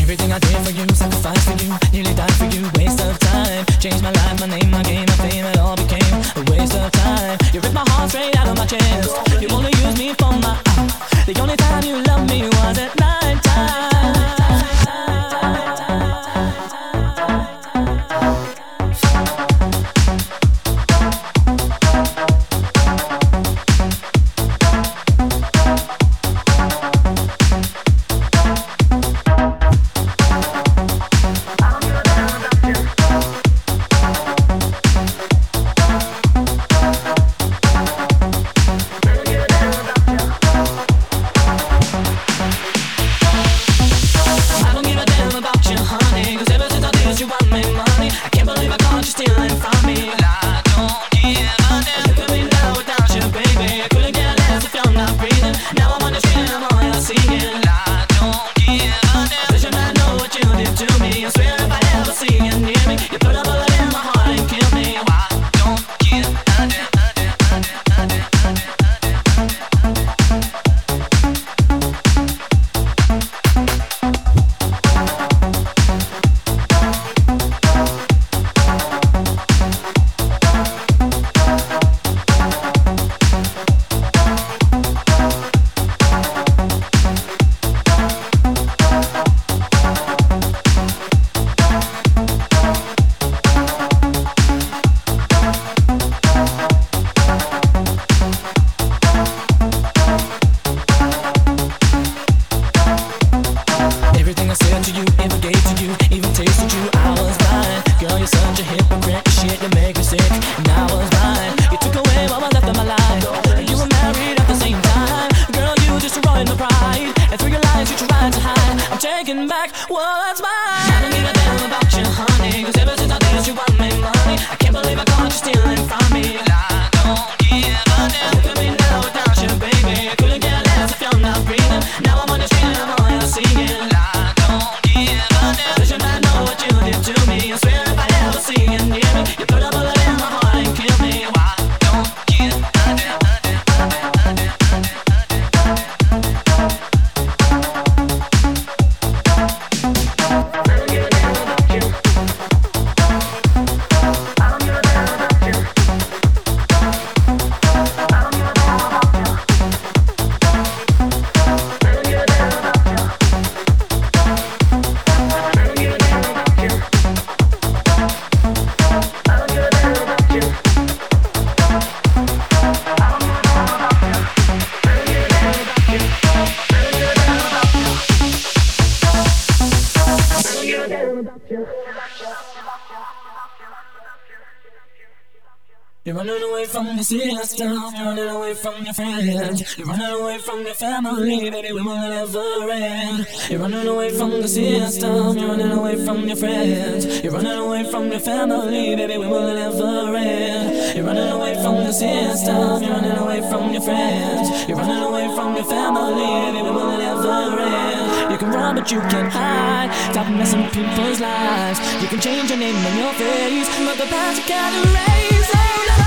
Everything I did for you, sacrificed for you, nearly died for you, waste of time. Changed my life, my name, my game, my fame, it all became a waste of time. You ripped my heart straight out of my chest. You only used me for my the only time you loved me was at night time. Taking back what's mine. I don't give a damn about you, honey, 'cause ever since I did you want me money. I can't believe I caught you stealing from me. I don't give a damn. Look at me now without you, baby. I couldn't care less if you're not breathing. Now I'm on the street and I'm all you're singing. I don't give a damn. Does your man know what you did to me? I swear if I ever see you near me, you put a bullet in my heart and kill me. I don't give a damn. You're running away from your sister, you're running away from your friends, you're running away from your family, baby, we will never end. You're running away from the system, you're running away from your friends, you're running away from your family, baby, we will never end. You're running away from the system, you're running away from your friends, you're running away from your family, baby, we will never end. You can run but you can't hide, stop messing with people's lives. You can change your name and your face, but the past you can't erase. Oh, no.